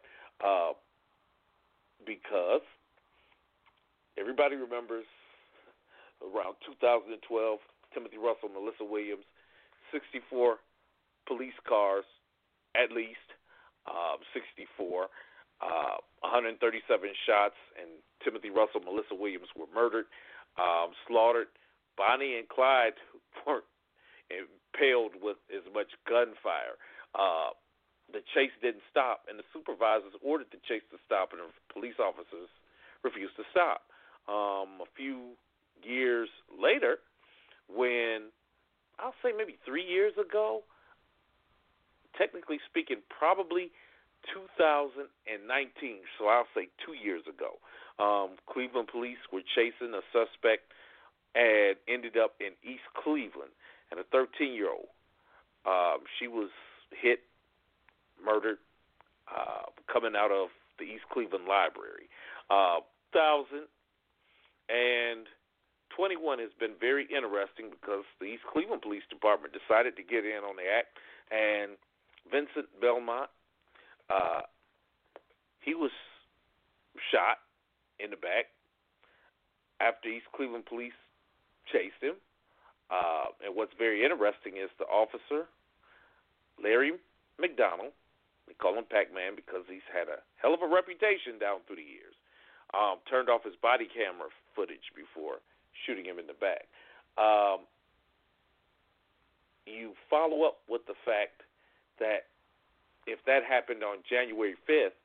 because everybody remembers around 2012, Timothy Russell, Melissa Williams, 64 police cars, at least 64, 137 shots, and Timothy Russell, Melissa Williams were murdered, slaughtered. Bonnie and Clyde were impaled with as much gunfire. The chase didn't stop, and the supervisors ordered the chase to stop, and the police officers refused to stop. A few years later, when I'll say maybe 3 years ago, technically speaking, probably 2019, so I'll say 2 years ago, Cleveland police were chasing a suspect and ended up in East Cleveland, and a 13-year-old. She was hit, murdered, coming out of the East Cleveland Library. 2021 has been very interesting because the East Cleveland Police Department decided to get in on the act, and Vincent Belmont, he was shot in the back after East Cleveland Police chased him. And what's very interesting is the officer, Larry McDonald, we call him Pac-Man because he's had a hell of a reputation down through the years, turned off his body camera footage before shooting him in the back. You follow up with the fact that if that happened on January 5th,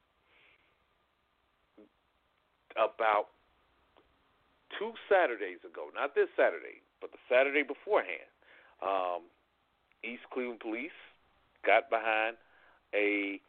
about 2 Saturdays ago, not this Saturday, but the Saturday beforehand, East Cleveland Police got behind a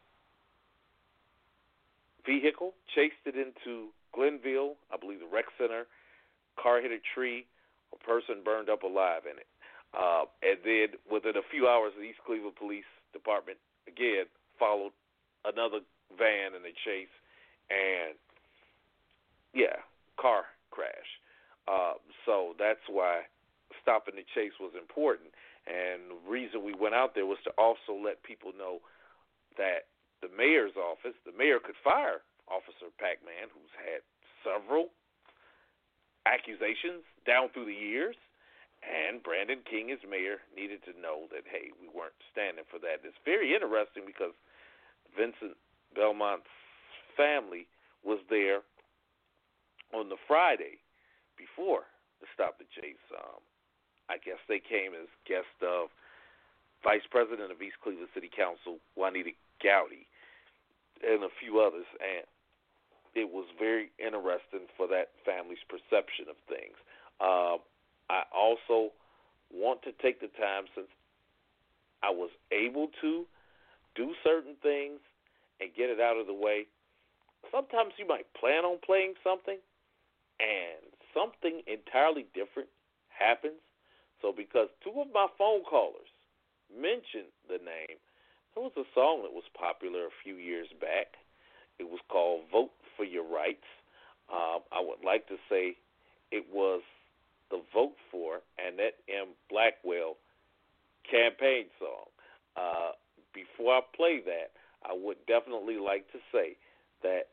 vehicle, chased it into Glenville, I believe the rec center, car hit a tree, a person burned up alive in it. And then within a few hours, the East Cleveland Police Department, again, followed another van in a chase and yeah, car crash. So that's why stopping the chase was important. And the reason we went out there was to also let people know that the mayor's office, the mayor could fire Officer Pac-Man, who's had several accusations down through the years, and Brandon King, as mayor, needed to know that, hey, we weren't standing for that. It's very interesting because Vincent Belmont's family was there on the Friday before the Stop the Chase. I guess they came as guests of Vice President of East Cleveland City Council, Juanita Gowdy, and a few others, and it was very interesting for that family's perception of things. I also want to take the time, since I was able to do certain things and get it out of the way. Sometimes you might plan on playing something, and something entirely different happens. So because two of my phone callers mentioned the name, there was a song that was popular a few years back. It was called Vote for Your Rights. I would like to say it was the Vote For Annette M. Blackwell campaign song. Before I play that, I would definitely like to say that,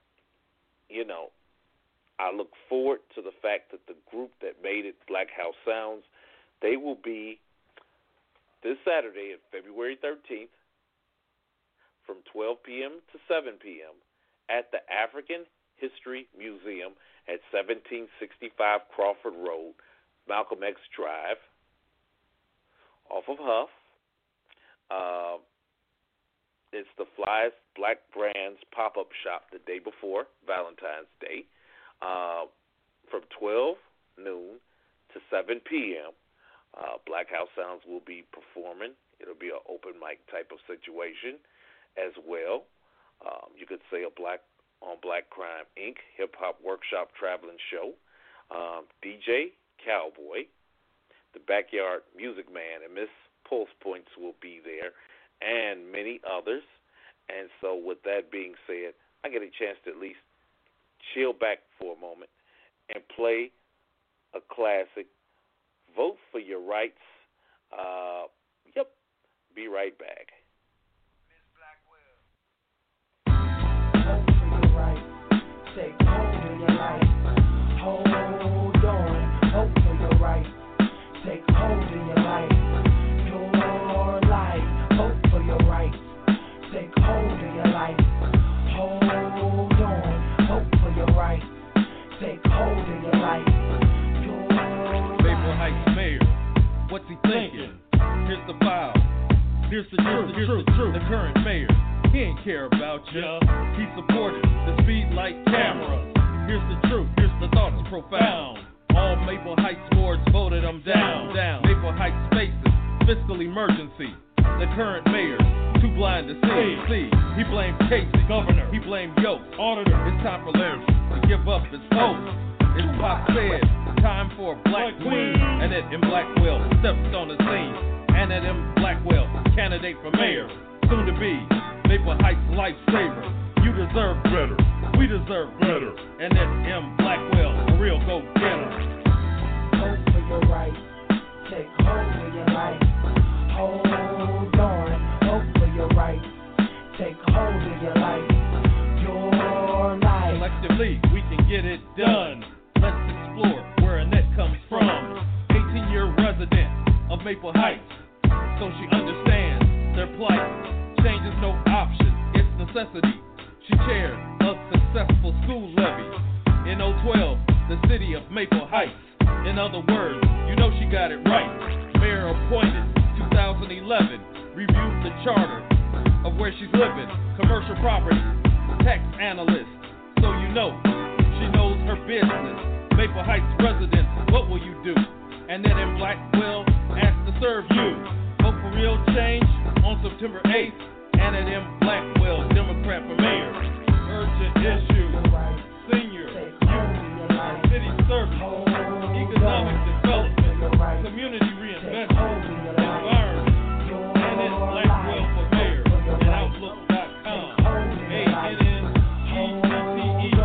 I look forward to the fact that the group that made it, Black House Sounds, they will be this Saturday, February 13th, from 12 p.m. to 7 p.m. at the African History Museum at 1765 Crawford Road, Malcolm X Drive, off of Huff. It's the Fly's Black Brands pop-up shop the day before Valentine's Day, from 12 noon to 7 p.m. Black House Sounds will be performing. It'll be an open mic type of situation as well. You could say a Black on Black Crime Inc. hip-hop workshop traveling show. DJ Cowboy, the Backyard Music Man, and Miss Pulse Points will be there, and many others. And so with that being said, I get a chance to at least chill back for a moment and play a classic, Vote for Your Rights. Be right back. Vote for your rights. Take hold of your life. Hold on. Vote for your rights. Take hold of your life. Your life. Vote for your rights. Take hold of your life. Hold on. Vote for your rights. Take hold of your life. Maple Heights Mayor, what's he thinking? Here's the file. Here's the truth. The current mayor, he ain't care about ya. He supported the speed light camera. Here's the truth. Here's the thoughts profound. All Maple Heights boards voted him down. Maple Heights faces fiscal emergency. The current mayor, too blind to see. He blamed Casey, governor. He blamed Yost, auditor. It's time for Larry to give up his post. As Pop said, time for a black queen. Annette M. Blackwell steps on the scene. Annette M. Blackwell, candidate for mayor, soon to be Maple Heights lifesaver. You deserve better. We deserve better. Annette M. Blackwell, a real go-getter. Vote for your rights. Take hold of your life. Hold on. Vote for your rights. Take hold of your life. Your life. Collectively, we can get it done. Let's explore where Annette comes from. 18-year resident of Maple Heights, so she understands their plight. Change is no option, it's necessity. She chaired a successful school levy in 012, the city of Maple Heights. In other words, you know she got it right. Mayor appointed 2011, reviewed the charter of where she's living, commercial property, tax analyst, so you know she knows her business. Maple Heights residents, what will you do? And then in Blackwell, asked to serve you. Vote for real change on September 8th. Annette M. Blackwell, Democrat for mayor. Urgent issue, senior, youth, city service, economic development, community reinvestment, environment. Annette Blackwell for mayor at Outlook.com. ANNGTTE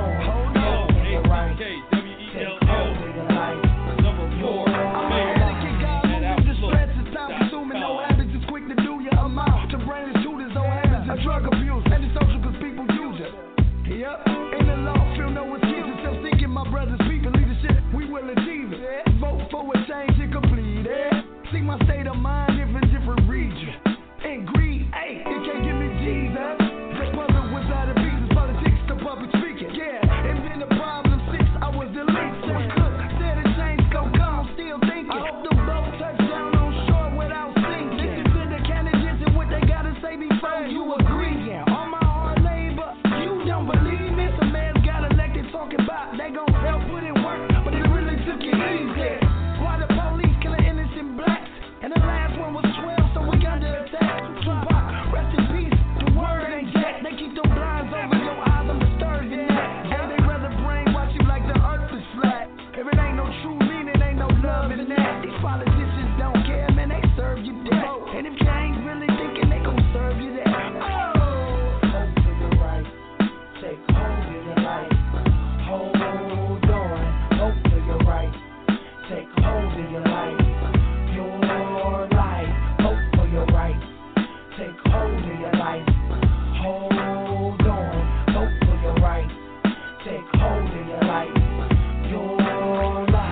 a drug abuse, antisocial cause people use it. Yep, in the law, feel no excuses, still seeking my brother's people leadership, we will achieve it. Vote for a change and complete it. See my state of mind if in different regions. And greed, hey, it can't give me Jesus. The puzzle was out of pieces, politics to public speaking. Yeah, and been the problem since I was the least. Sam Cooke said a change gon' come, I'm still thinking. I hope the boat touch down on shore without sinking. Listen to the candidates and what they gotta say before you agree. Yeah, all my hard labor, you don't believe me. Some man got elected talking about they gon' help put in work, but they really took it easy. Why the police killing innocent blacks? And the last one was 12, so we under attack. Tupac, rest in peace, the word ain't jack. They keep them blinds over your eyes, I'm disturbed in that. And they rather brainwash you like the earth is flat. If it ain't no true meaning, ain't no love in that. These politicians don't care, man, they serve you that. And if you ain't really thinking, they gon' serve you that. Oh, hope for your right, take hold of your life. Hold on, hope for your right, take hold of your life. Your life, hope for your right, take hold of your life. Hold on, hope for your right, take hold of your life. Your life.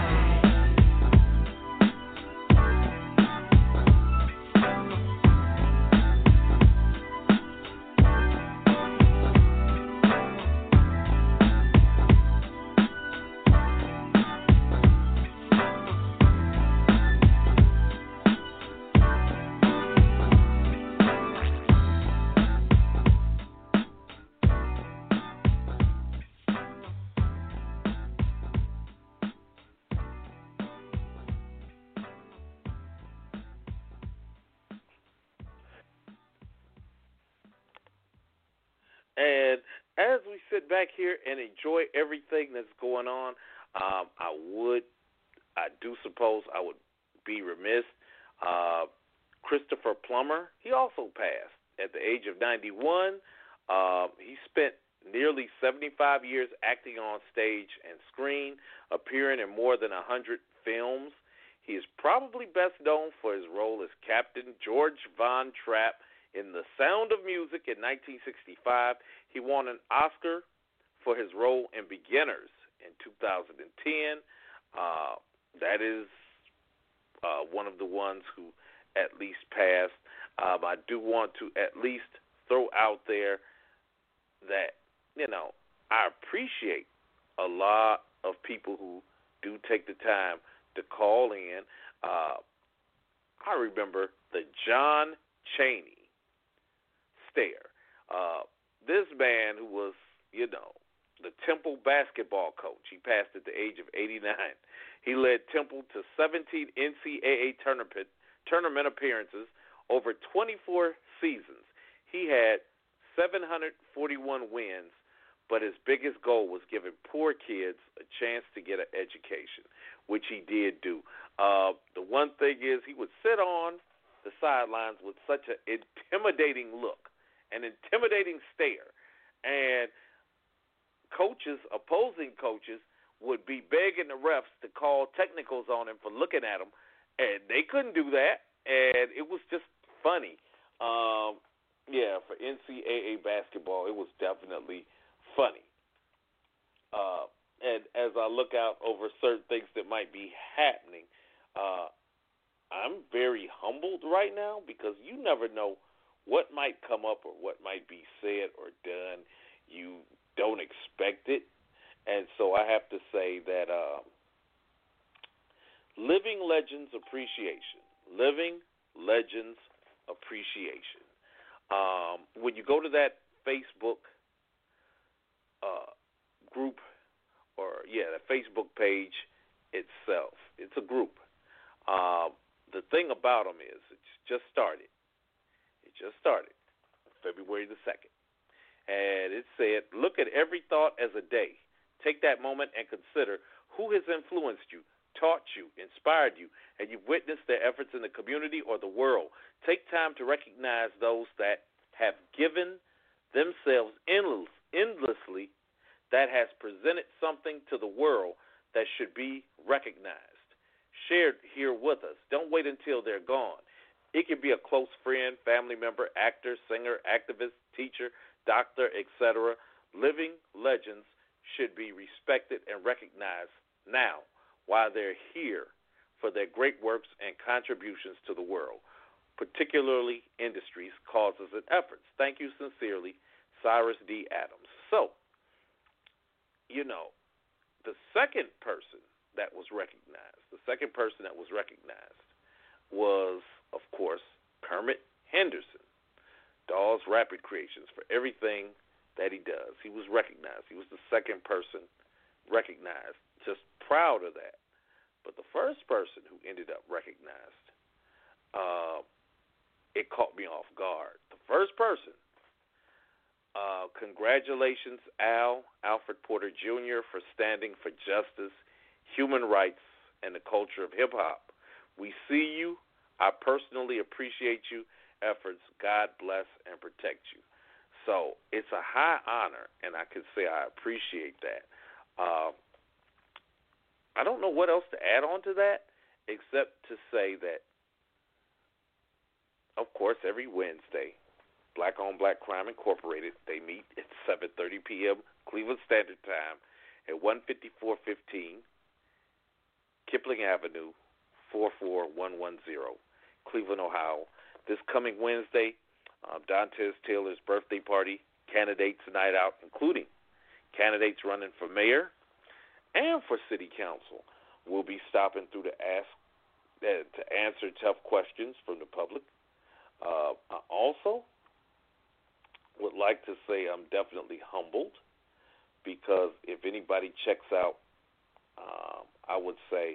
And as we sit back here and enjoy everything that's going on, I do suppose I would be remiss. Christopher Plummer, he also passed at the age of 91. He spent nearly 75 years acting on stage and screen, appearing in more than 100 films. He is probably best known for his role as Captain George Von Trapp in The Sound of Music in 1965. He won an Oscar for his role in Beginners in 2010. That is one of the ones who at least passed. I do want to at least throw out there that, I appreciate a lot of people who do take the time to call in. I remember the John Chaney stare. This man who was, the Temple basketball coach. He passed at the age of 89. He led Temple to 17 NCAA tournament appearances over 24 seasons. He had 741 wins, but his biggest goal was giving poor kids a chance to get an education, which he did do. The one thing is he would sit on the sidelines with such an intimidating look, an intimidating stare, and opposing coaches would be begging the refs to call technicals on him for looking at him, and they couldn't do that, and it was just funny. For NCAA basketball, it was definitely funny. And as I look out over certain things that might be happening, I'm very humbled right now because you never know what might come up or what might be said or done. You don't expect it. And so I have to say that Living Legends Appreciation. Living Legends Appreciation. When you go to that Facebook group, the Facebook page itself, it's a group. The thing about them is it's just started. It just started February the 2nd. And it said, look at every thought as a day. Take that moment and consider who has influenced you, taught you, inspired you, and you've witnessed their efforts in the community or the world. Take time to recognize those that have given themselves endlessly, that has presented something to the world that should be recognized. Shared here with us. Don't wait until they're gone. It can be a close friend, family member, actor, singer, activist, teacher, doctor, etc. Living legends should be respected and recognized now while they're here for their great works and contributions to the world, particularly industries, causes, and efforts. Thank you sincerely, Cyrus D. Adams. So, the second person that was recognized was, of course, Kermit Henderson, Dawes Rapid Creations, for everything that he does. He was recognized. He was the second person recognized. Just proud of that. But the first person who ended up recognized, it caught me off guard. The first person, congratulations, Alfred Porter Jr., for standing for justice, human rights, and the culture of hip-hop. We see you. I personally appreciate you efforts. God bless and protect you. So it's a high honor, and I can say I appreciate that. I don't know what else to add on to that except to say that, of course, every Wednesday, Black on Black Crime Incorporated, they meet at 7:30 p.m. Cleveland Standard Time at 15415 Kipling Avenue, 44110, Cleveland, Ohio. This coming Wednesday, Dantes Taylor's birthday party, candidates night out, including candidates running for mayor and for city council, will be stopping through to answer tough questions from the public. I also would like to say I'm definitely humbled because if anybody checks out, I would say,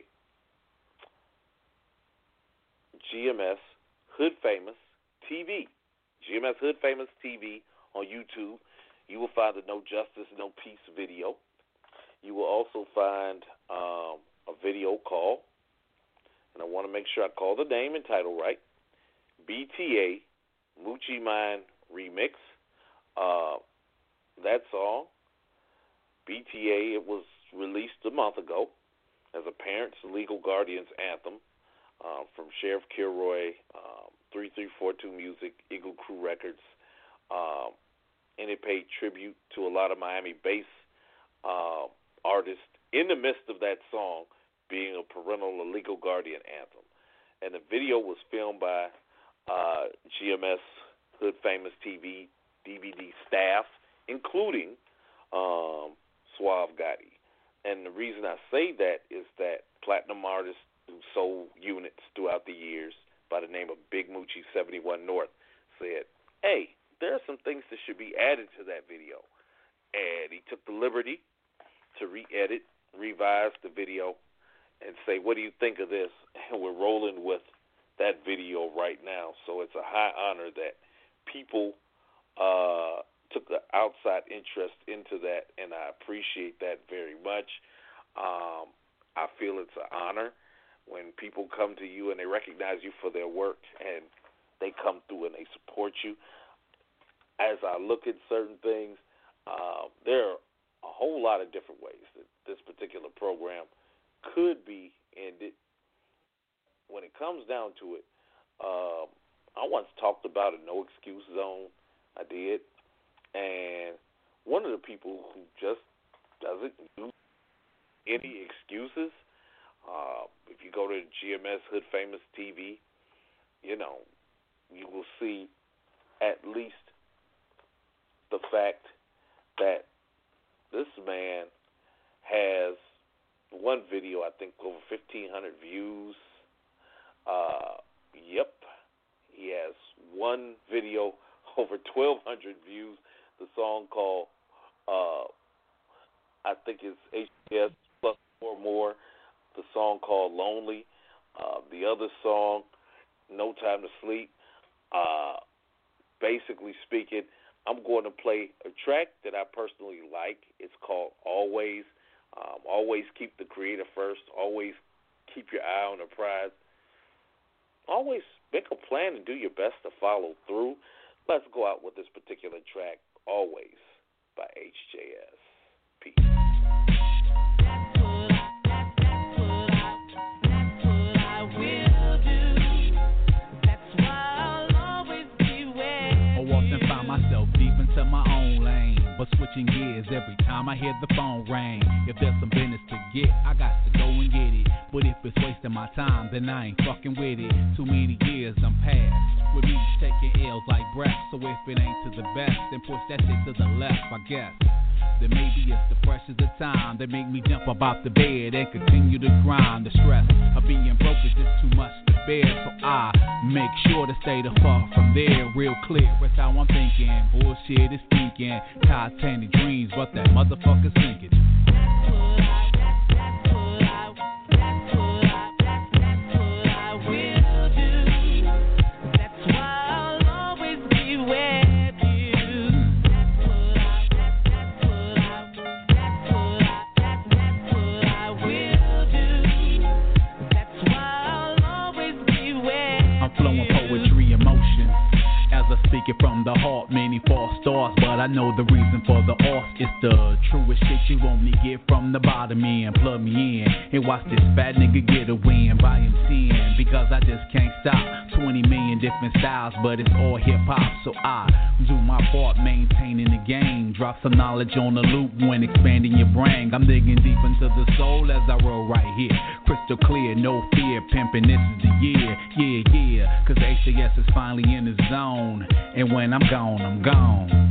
GMS Hood Famous TV, GMS Hood Famous TV on YouTube, you will find the No Justice, No Peace video. You will also find a video call, and I want to make sure I call the name and title right, BTA Moochie Mine Remix. That song, BTA, it was released a month ago as a parent's legal guardian's anthem from Sheriff Kilroy, 3342 Music, Eagle Crew Records, and it paid tribute to a lot of Miami-based artists in the midst of that song being a parental or legal guardian anthem. And the video was filmed by GMS Hood Famous TV DVD staff, including Suave Gotti. And the reason I say that is that platinum artists who sold units throughout the years by the name of Big Moochie 71 North said, hey, there are some things that should be added to that video. And he took the liberty to re-edit, revise the video, and say, what do you think of this? And we're rolling with that video right now. So it's a high honor that people took an outside interest into that, and I appreciate that very much. I feel it's an honor when people come to you and they recognize you for their work and they come through and they support you. As I look at certain things, there are a whole lot of different ways that this particular program could be ended. When it comes down to it, I once talked about a no-excuse zone. I did. And one of the people who just doesn't use any excuses, if you go to GMS Hood Famous TV, you will see at least the fact that this man has one video, I think, over 1,500 views. Yep. He has one video, over 1,200 views. The song called, I think it's HBS plus 4 more. The song called Lonely. The other song, No Time to Sleep. Basically speaking, I'm going to play a track that I personally like. It's called Always. Always keep the creator first. Always keep your eye on the prize. Always make a plan and do your best to follow through. Let's go out with this particular track, Always, by HJS. Peace. That's what I will do. That's what into my own lane, but switching gears every time I hear the phone ring. If there's some business to get, I got to go and get it. But if it's wasting my time, then I ain't fucking with it. Too many years I'm past, with me taking L's like breath. So if it ain't to the best, then push that shit to the left, I guess. Then maybe it's the pressures of time that make me jump up out the bed and continue to grind. The stress of being broke is just too much to bear, so I make sure to stay the fuck from there. Real clear, that's how I'm thinking. Bullshit is thinking, Titanic dreams, but that motherfucker's sinking. Speaking from the heart, many false starts, but I know the reason for the off. It's the truest shit you want me get from the bottom end. Plug me in and watch this fat nigga get a win by himself, because I just can't stop. 20 million different styles, but it's all hip hop, so I do my part maintaining the game. Drop some knowledge on the loop when expanding your brain. I'm digging deep into the soul as I roll right here. Crystal clear, no fear, pimping, this is the year. Yeah, cause HAS is finally in the zone. And when I'm gone, I'm gone.